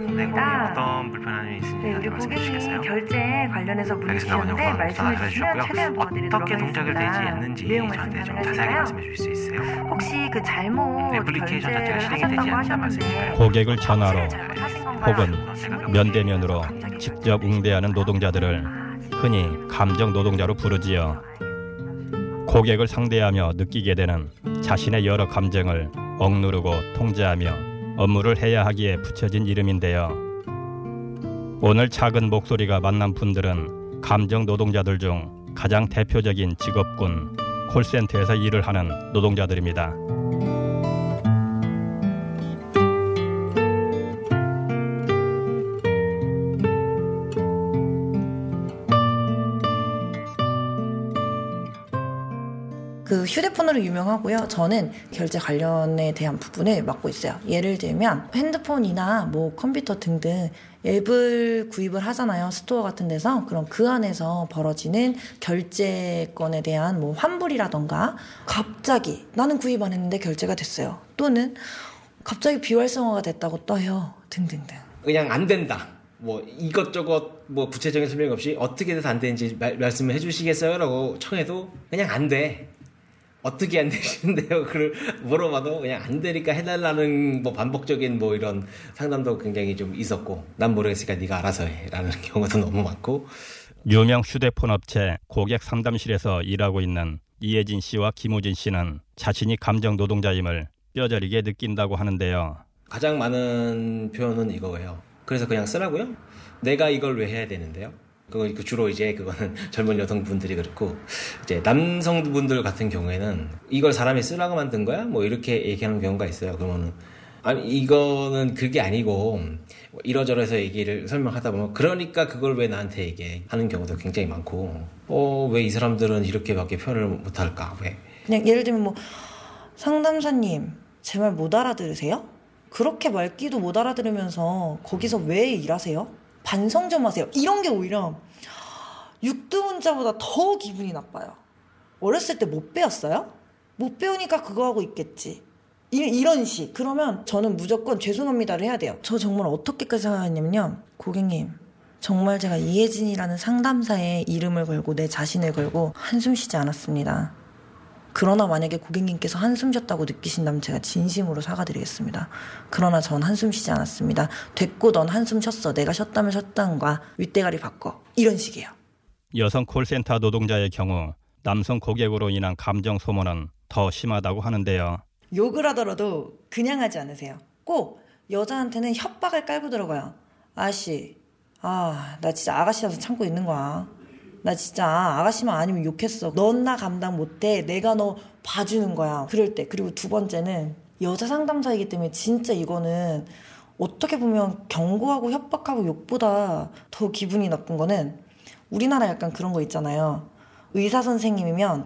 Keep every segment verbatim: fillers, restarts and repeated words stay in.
고객입니다. 어떤 불편함이 있는지 네, 우리 말씀해 고객님 주시겠어요? 결제 관련해서 문의 알겠습니다. 주셨는데 원장님, 말씀해 전화 주시면 주셨고요. 최대한 도와드리도록 어떻게 동작을 되지 하겠습니다. 않는지 내용 저한테 말씀 좀 자세하게 가능하실까요? 말씀해 주실 수 있어요? 혹시 그 잘못 애플리케이션 결제를 자체가 실행이 되지 하셨다고 않는다 하셨는데 말씀이실까요? 고객을 전화로 잘못하신 건가요? 혹은 지문이 면대면으로 갑자기 직접 응대하는 노동자들을 흔히 감정 노동자로 부르지요. 고객을 상대하며 느끼게 되는 자신의 여러 감정을 억누르고 통제하며 업무를 해야 하기에 붙여진 이름인데요. 오늘 작은 목소리가 만난 분들은 감정 노동자들 중 가장 대표적인 직업군 콜센터에서 일을 하는 노동자들입니다. 그 휴대폰으로 유명하고요. 저는 결제 관련에 대한 부분을 맡고 있어요. 예를 들면 핸드폰이나 뭐 컴퓨터 등등 앱을 구입을 하잖아요. 스토어 같은 데서. 그럼 그 안에서 벌어지는 결제건에 대한 뭐 환불이라던가 갑자기 나는 구입 안 했는데 결제가 됐어요. 또는 갑자기 비활성화가 됐다고 떠요. 등등등. 그냥 안 된다. 뭐 이것저것 뭐 구체적인 설명 없이 어떻게 돼서 안 되는지 말, 말씀을 해주시겠어요? 라고 청해도 그냥 안 돼. 어떻게 안 되시는데요? 그걸 물어봐도 그냥 안 되니까 해달라는 뭐 반복적인 뭐 이런 상담도 굉장히 좀 있었고, 난 모르겠으니까 네가 알아서 해라는 경우도 너무 많고. 유명 휴대폰 업체 고객 상담실에서 일하고 있는 이혜진 씨와 김우진 씨는 자신이 감정 노동자임을 뼈저리게 느낀다고 하는데요. 가장 많은 표현은 이거예요. 그래서 그냥 쓰라고요? 내가 이걸 왜 해야 되는데요? 그거 주로 이제 그거는 젊은 여성분들이 그렇고, 이제 남성분들 같은 경우에는 이걸 사람이 쓰라고 만든 거야? 뭐 이렇게 얘기하는 경우가 있어요. 그러면은 아니 이거는 그게 아니고 이러저러해서 얘기를 설명하다 보면 그러니까 그걸 왜 나한테 얘기해 하는 경우도 굉장히 많고, 어 왜 이 사람들은 이렇게밖에 표현을 못할까? 왜? 그냥 예를 들면 뭐 상담사님 제 말 못 알아들으세요? 그렇게 말귀도 못 알아들으면서 거기서 왜 일하세요? 반성 좀 하세요. 이런 게 오히려 육두문자보다 더 기분이 나빠요. 어렸을 때 못 배웠어요? 못 배우니까 그거 하고 있겠지. 이, 이런 식. 그러면 저는 무조건 죄송합니다를 해야 돼요. 저 정말 어떻게까지 생각했냐면요. 고객님, 정말 제가 이혜진이라는 상담사의 이름을 걸고 내 자신을 걸고 한숨 쉬지 않았습니다. 그러나 만약에 고객님께서 한숨 쉬었다고 느끼신다면 제가 진심으로 사과드리겠습니다. 그러나 전 한숨 쉬지 않았습니다. 됐고 넌 한숨 쉬었어. 내가 쉬었다면 쉬었다는 거야. 윗대가리 바꿔. 이런 식이에요. 여성 콜센터 노동자의 경우 남성 고객으로 인한 감정 소모는 더 심하다고 하는데요. 욕을 하더라도 그냥 하지 않으세요. 꼭 여자한테는 협박을 깔고 들어가요. 아가씨, 아, 나 진짜 아가씨라서 참고 있는 거야. 나 진짜 아가씨만 아니면 욕했어. 넌 나 감당 못해. 내가 너 봐주는 거야. 그럴 때. 그리고 두 번째는 여자 상담사이기 때문에 진짜 이거는 어떻게 보면 경고하고 협박하고 욕보다 더 기분이 나쁜 거는, 우리나라 약간 그런 거 있잖아요. 의사 선생님이면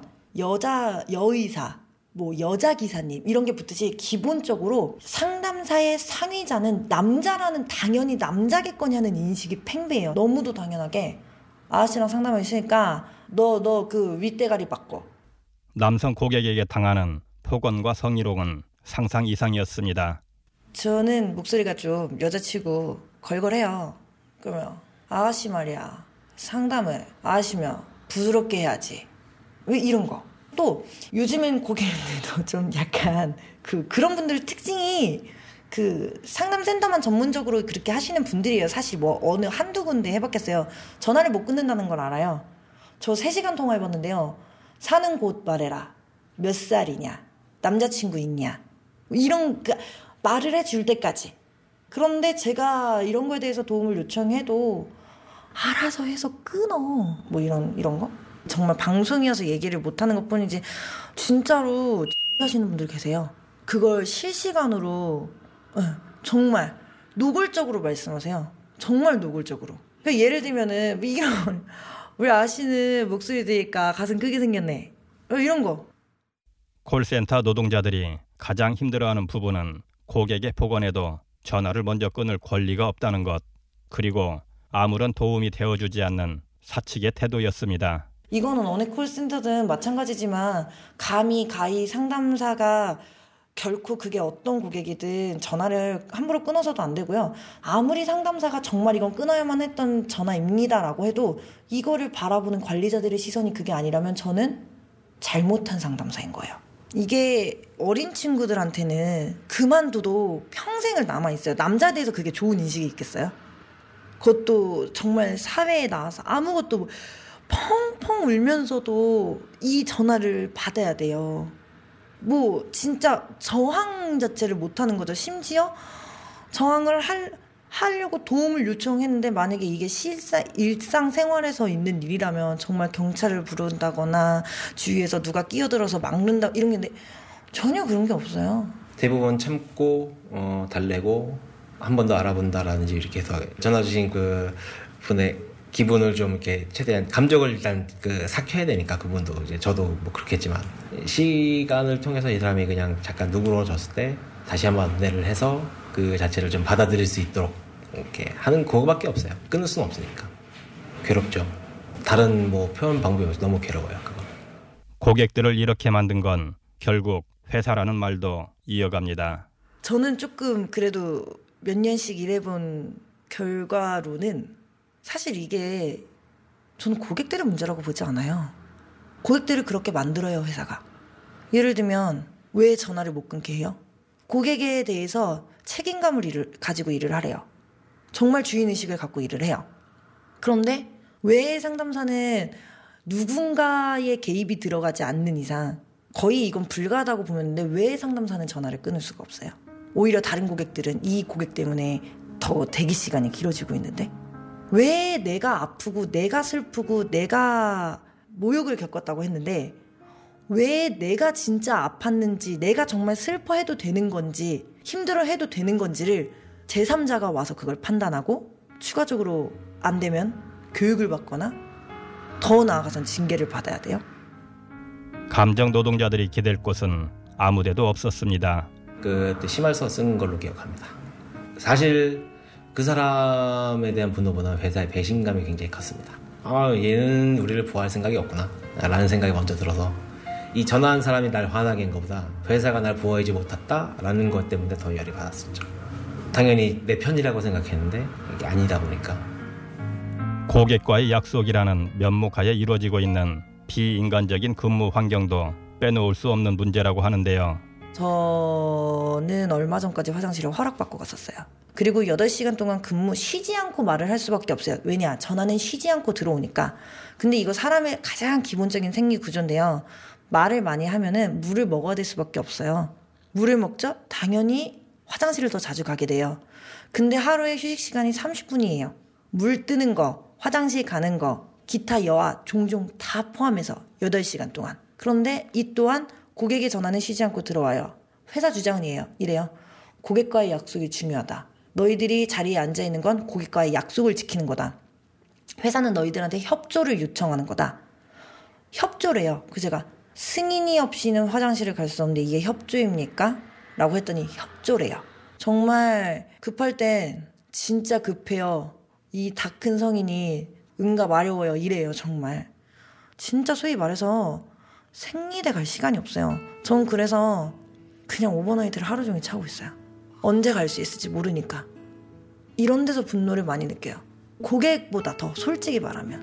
여자 여의사, 뭐 여자 기사님 이런 게 붙듯이 기본적으로 상담사의 상위자는 남자라는, 당연히 남자겠거니 하는 인식이 팽배해요. 너무도 당연하게 아저씨랑 상담을 했으니까 너 너 그 윗대가리 바꿔. 남성 고객에게 당하는 폭언과 성희롱은 상상 이상이었습니다. 저는 목소리가 좀 여자치고 걸걸해요. 그러면 아가씨 말이야, 상담을 아가씨면 부드럽게 해야지. 왜 이런 거. 또 요즘엔 고객님들도 좀 약간 그 그런 분들 특징이 그 상담센터만 전문적으로 그렇게 하시는 분들이에요. 사실 뭐 어느 한두 군데 해봤겠어요. 전화를 못 끊는다는 걸 알아요. 저 세 시간 통화해봤는데요. 사는 곳 말해라. 몇 살이냐. 남자친구 있냐. 이런 그 말을 해줄 때까지. 그런데 제가 이런 거에 대해서 도움을 요청해도 알아서 해서 끊어. 뭐 이런 이런 거. 정말 방송이어서 얘기를 못하는 것뿐이지 진짜로 하시는 분들 계세요. 그걸 실시간으로 네, 정말 노골적으로 말씀하세요. 정말 노골적으로. 그러니까 예를 들면은 이런 우리 아씨는 목소리 들으니까 가슴 크게 생겼네. 이런 거. 콜센터 노동자들이 가장 힘들어하는 부분은 고객의 폭언에도 전화를 먼저 끊을 권리가 없다는 것, 그리고 아무런 도움이 되어주지 않는 사측의 태도였습니다. 이거는 어느 콜센터든 마찬가지지만 감히 가히 상담사가 결코 그게 어떤 고객이든 전화를 함부로 끊어서도 안 되고요. 아무리 상담사가 정말 이건 끊어야만 했던 전화입니다라고 해도 이거를 바라보는 관리자들의 시선이 그게 아니라면 저는 잘못한 상담사인 거예요. 이게 어린 친구들한테는 그만둬도 평생을 남아있어요. 남자에 대해서 그게 좋은 인식이 있겠어요? 그것도 정말 사회에 나와서 아무것도 펑펑 울면서도 이 전화를 받아야 돼요. 뭐 진짜 저항 자체를 못하는 거죠. 심지어 저항을 할, 하려고 도움을 요청했는데 만약에 이게 실사, 일상생활에서 있는 일이라면 정말 경찰을 부른다거나 주위에서 누가 끼어들어서 막는다 이런 게 있는데 전혀 그런 게 없어요. 대부분 참고 어, 달래고 한 번 더 알아본다라든지 이렇게 해서 전화 주신 그 분의 기분을 좀 이렇게 최대한 감정을 일단 그 삭혀야 되니까 그분도 이제 저도 뭐 그렇겠지만 시간을 통해서 이 사람이 그냥 잠깐 누그러졌을 때 다시 한번 안내를 해서 그 자체를 좀 받아들일 수 있도록 이렇게 하는 그거밖에 없어요. 끊을 수는 없으니까. 괴롭죠. 다른 뭐 표현 방법이 없어서 너무 괴로워요. 그거. 고객들을 이렇게 만든 건 결국 회사라는 말도 이어갑니다. 저는 조금 그래도 몇 년씩 일해본 결과로는 사실 이게 저는 고객들의 문제라고 보지 않아요. 고객들을 그렇게 만들어요, 회사가. 예를 들면 왜 전화를 못 끊게 해요? 고객에 대해서 책임감을 일을, 가지고 일을 하래요. 정말 주인의식을 갖고 일을 해요. 그런데 왜 상담사는 누군가의 개입이 들어가지 않는 이상 거의 이건 불가하다고 보면 되는데 왜 상담사는 전화를 끊을 수가 없어요? 오히려 다른 고객들은 이 고객 때문에 더 대기 시간이 길어지고 있는데 왜 내가 아프고 내가 슬프고 내가 모욕을 겪었다고 했는데 왜 내가 진짜 아팠는지 내가 정말 슬퍼해도 되는 건지 힘들어해도 되는 건지를 제삼자가 와서 그걸 판단하고 추가적으로 안 되면 교육을 받거나 더 나아가선 징계를 받아야 돼요. 감정 노동자들이 기댈 곳은 아무데도 없었습니다. 그때 심할서 쓴 걸로 기억합니다. 사실 그 사람에 대한 분노보다 회사의 배신감이 굉장히 컸습니다. 아, 얘는 우리를 보호할 생각이 없구나 라는 생각이 먼저 들어서 이 전화한 사람이 날 화나게 한 것보다 회사가 날 보호하지 못했다 라는 것 때문에 더 열이 받았었죠. 당연히 내 편이라고 생각했는데 이게 아니다 보니까 고객과의 약속이라는 면목하에 이루어지고 있는 비인간적인 근무 환경도 빼놓을 수 없는 문제라고 하는데요. 저는 얼마 전까지 화장실을 허락받고 갔었어요. 그리고 여덟 시간 동안 근무 쉬지 않고 말을 할 수밖에 없어요. 왜냐? 전화는 쉬지 않고 들어오니까. 근데 이거 사람의 가장 기본적인 생리 구조인데요. 말을 많이 하면은 물을 먹어야 될 수밖에 없어요. 물을 먹죠? 당연히 화장실을 더 자주 가게 돼요. 근데 하루에 휴식 시간이 삼십 분이에요. 물 뜨는 거, 화장실 가는 거, 기타 여하 종종 다 포함해서 여덟 시간 동안. 그런데 이 또한 고객의 전화는 쉬지 않고 들어와요. 회사 주장이에요. 이래요. 고객과의 약속이 중요하다. 너희들이 자리에 앉아있는 건 고객과의 약속을 지키는 거다. 회사는 너희들한테 협조를 요청하는 거다. 협조래요. 그 제가 승인이 없이는 화장실을 갈 수 없는데 이게 협조입니까? 라고 했더니 협조래요. 정말 급할 땐 진짜 급해요. 이 다 큰 성인이 응가 마려워요. 이래요. 정말. 진짜 소위 말해서 생리대 갈 시간이 없어요. 전 그래서 그냥 오버나이트를 하루 종일 차고 있어요. 언제 갈 수 있을지 모르니까. 이런 데서 분노를 많이 느껴요. 고객보다 더 솔직히 말하면.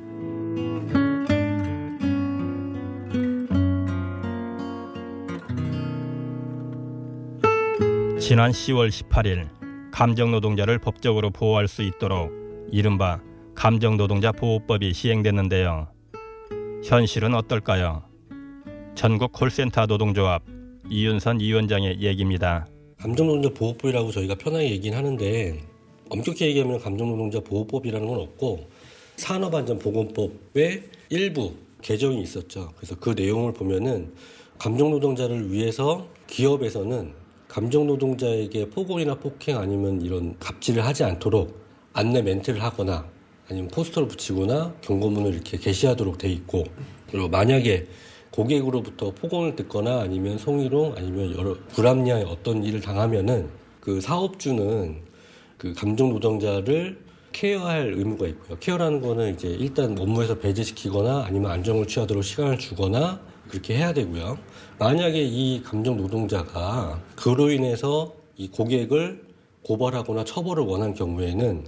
지난 시월 십팔일 감정노동자를 법적으로 보호할 수 있도록 이른바 감정노동자 보호법이 시행됐는데요. 현실은 어떨까요? 전국 콜센터 노동조합 이윤선 위원장의 얘기입니다. 감정노동자 보호법이라고 저희가 편하게 얘기는 하는데 엄격히 얘기하면 감정노동자 보호법이라는 건 없고 산업안전보건법의 일부 개정이 있었죠. 그래서 그 내용을 보면은 감정노동자를 위해서 기업에서는 감정노동자에게 폭언이나 폭행 아니면 이런 갑질을 하지 않도록 안내 멘트를 하거나 아니면 포스터를 붙이거나 경고문을 이렇게 게시하도록 돼 있고, 그리고 만약에 고객으로부터 폭언을 듣거나 아니면 성희롱 아니면 여러 불합리한 어떤 일을 당하면은 그 사업주는 그 감정 노동자를 케어할 의무가 있고요. 케어라는 거는 이제 일단 업무에서 배제시키거나 아니면 안정을 취하도록 시간을 주거나 그렇게 해야 되고요. 만약에 이 감정 노동자가 그로 인해서 이 고객을 고발하거나 처벌을 원한 경우에는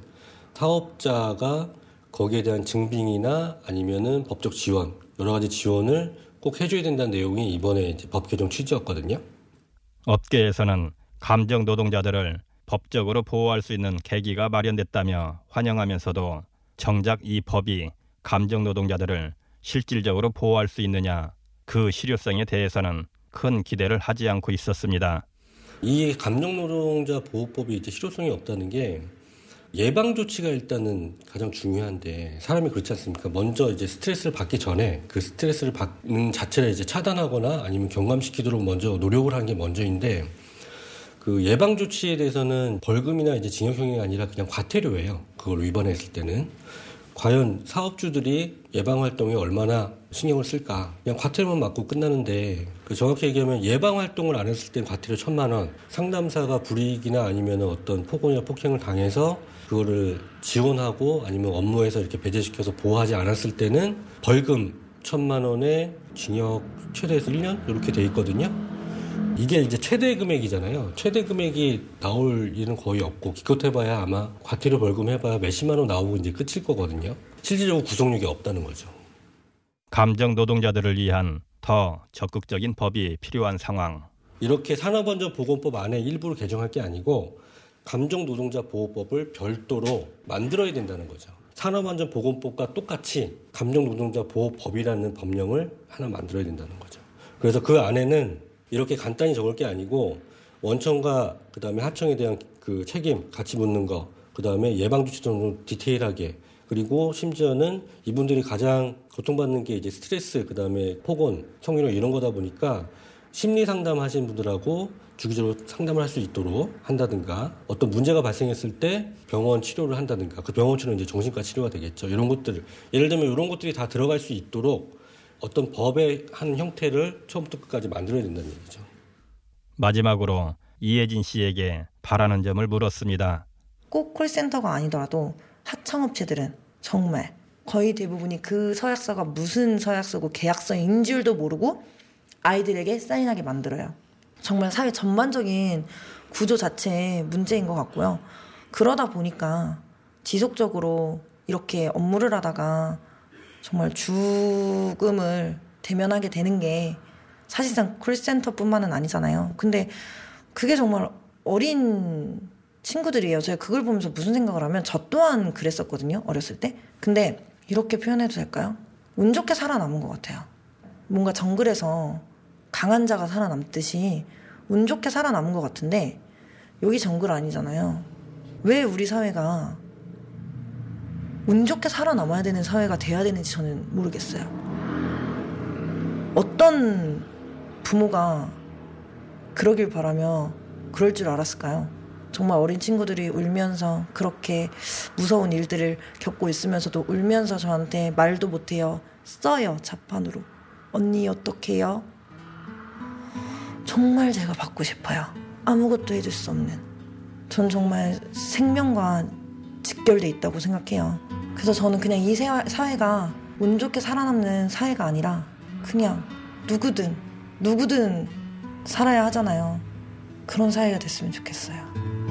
사업자가 거기에 대한 증빙이나 아니면은 법적 지원, 여러 가지 지원을 꼭 해줘야 된다는 내용이 이번에 이제 법 개정 취지였거든요. 업계에서는 감정 노동자들을 법적으로 보호할 수 있는 계기가 마련됐다며 환영하면서도 정작 이 법이 감정 노동자들을 실질적으로 보호할 수 있느냐, 그 실효성에 대해서는 큰 기대를 하지 않고 있었습니다. 이 감정 노동자 보호법이 이제 실효성이 없다는 게 예방 조치가 일단은 가장 중요한데 사람이 그렇지 않습니까? 먼저 이제 스트레스를 받기 전에 그 스트레스를 받는 자체를 이제 차단하거나 아니면 경감시키도록 먼저 노력을 하는 게 먼저인데 그 예방 조치에 대해서는 벌금이나 이제 징역형이 아니라 그냥 과태료예요. 그걸 위반했을 때는. 과연 사업주들이 예방 활동에 얼마나 신경을 쓸까? 그냥 과태료만 맞고 끝나는데 그 정확히 얘기하면 예방 활동을 안 했을 땐 과태료 천만 원, 상담사가 불이익이나 아니면 어떤 폭언이나 폭행을 당해서 그거를 지원하고 아니면 업무에서 이렇게 배제시켜서 보호하지 않았을 때는 벌금 천만 원에 징역 최대에서 일 년 이렇게 돼 있거든요. 이게 이제 최대 금액이잖아요. 최대 금액이 나올 일은 거의 없고 기껏해봐야 아마 과태료 벌금 해봐야 몇십만 원 나오고 이제 끝일 거거든요. 실질적으로 구속력이 없다는 거죠. 감정 노동자들을 위한 더 적극적인 법이 필요한 상황. 이렇게 산업안전보건법 안에 일부를 개정할 게 아니고 감정 노동자 보호법을 별도로 만들어야 된다는 거죠. 산업안전보건법과 똑같이 감정 노동자 보호법이라는 법령을 하나 만들어야 된다는 거죠. 그래서 그 안에는 이렇게 간단히 적을 게 아니고 원청과 그다음에 하청에 대한 그 책임 같이 묻는 거, 그다음에 예방 조치도 좀 디테일하게, 그리고 심지어는 이분들이 가장 고통받는 게 이제 스트레스, 그다음에 폭언, 성희롱 이런 거다 보니까 심리 상담하시는 분들하고 주기적으로 상담을 할 수 있도록 한다든가, 어떤 문제가 발생했을 때 병원 치료를 한다든가, 그 병원 치료는 이제 정신과 치료가 되겠죠. 이런 것들, 예를 들면 이런 것들이 다 들어갈 수 있도록 어떤 법의 한 형태를 처음부터 끝까지 만들어야 된다는 얘기죠. 마지막으로 이혜진 씨에게 바라는 점을 물었습니다. 꼭 콜센터가 아니더라도 하청업체들은 정말 거의 대부분이 그 서약서가 무슨 서약서고 계약서인 줄도 모르고 아이들에게 사인하게 만들어요. 정말 사회 전반적인 구조 자체의 문제인 것 같고요. 그러다 보니까 지속적으로 이렇게 업무를 하다가 정말 죽음을 대면하게 되는 게 사실상 콜센터뿐만은 아니잖아요. 근데 그게 정말 어린 친구들이에요. 제가 그걸 보면서 무슨 생각을 하면 저 또한 그랬었거든요. 어렸을 때. 근데 이렇게 표현해도 될까요? 운 좋게 살아남은 것 같아요. 뭔가 정글에서 강한 자가 살아남듯이 운 좋게 살아남은 것 같은데 여기 정글 아니잖아요. 왜 우리 사회가 운 좋게 살아남아야 되는 사회가 돼야 되는지 저는 모르겠어요. 어떤 부모가 그러길 바라며 그럴 줄 알았을까요? 정말 어린 친구들이 울면서 그렇게 무서운 일들을 겪고 있으면서도 울면서 저한테 말도 못해요. 써요, 자판으로. 언니 어떡해요? 정말 제가 받고 싶어요. 아무것도 해줄 수 없는. 전 정말 생명과 직결돼 있다고 생각해요. 그래서 저는 그냥 이 사회가 운 좋게 살아남는 사회가 아니라 그냥 누구든 누구든 살아야 하잖아요. 그런 사회가 됐으면 좋겠어요.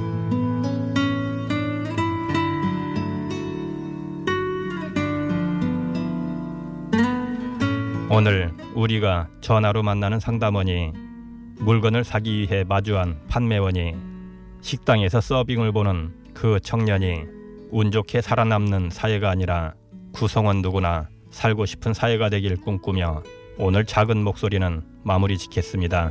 오늘 우리가 전화로 만나는 상담원이, 물건을 사기 위해 마주한 판매원이, 식당에서 서빙을 보는 그 청년이 운 좋게 살아남는 사회가 아니라 구성원 누구나 살고 싶은 사회가 되길 꿈꾸며 오늘 작은 목소리는 마무리 짓겠습니다.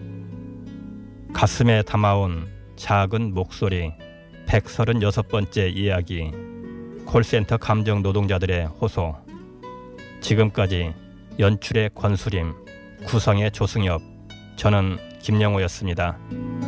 가슴에 담아온 작은 목소리 백삼십육 번째 이야기, 콜센터 감정 노동자들의 호소. 지금까지 연출의 권수림, 구성의 조승엽, 저는 김영호였습니다.